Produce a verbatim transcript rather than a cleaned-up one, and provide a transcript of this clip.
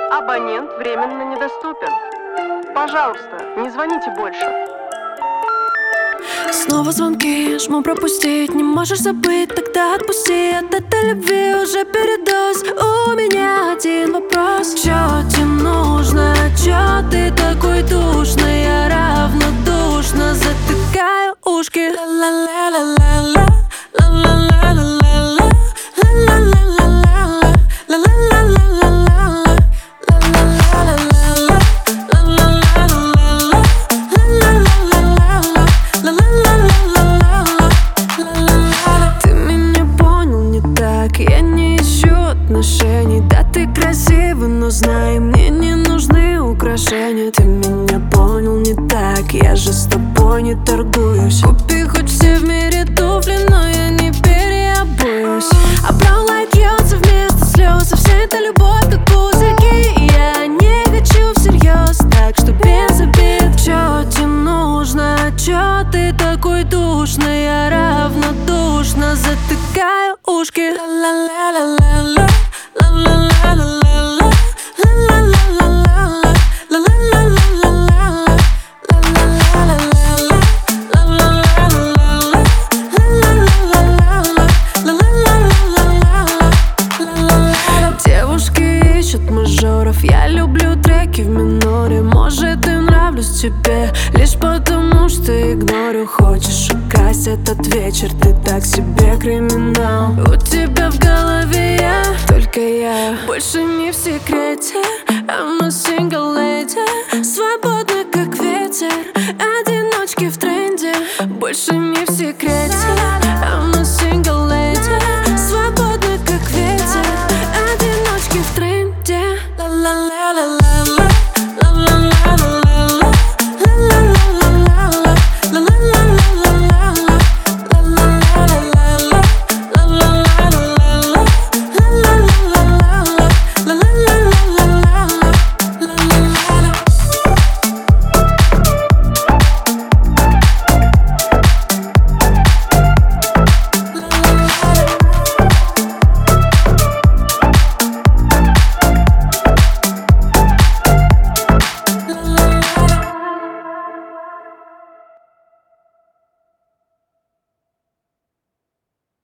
Абонент временно недоступен. Пожалуйста, не звоните больше. Снова звонки, жму пропустить. Не можешь забыть, тогда отпусти. От этой любви уже передоз. У меня один вопрос: чё тебе нужно? Чё ты такой душный? Я равнодушно затыкаю ушки. Ла-ла-ла-ла-ла, ла-ла-ла-ла-ла, ла-ла-ла-ла-ла, ла-ла-ла-ла-ла, ты меня понял не так, я не ищу отношений. Да, ты красивый, но знай, мне не нужны украшения. Ты меня понял не так, я же с тобой не торгуюсь. Купи хоть все в мире туфли, но я не переобуюсь. А brown light льется вместо слез, а вся эта любовь как пузырьки. Я не хочу всерьез, так что без обид. Чё тебе нужно? Чё ты такой душный? Я равнодушно затыкаю ушки. Ла-ла-ла-ла-ла, ла-ла-ла-ла-ла, ла-ла-ла-ла-ла, ла-ла-ла-ла-ла, девушки ищут мажоров, я люблю треки в миноре. Может, и нравлюсь тебе лишь потому, что игнорю. Хочешь украсть этот вечер, ты так себе криминал. У тебя в голове я, только я, больше не в секрете. I'm a single lady, свободна как ветер, одиночки в тренде, больше не в секрете.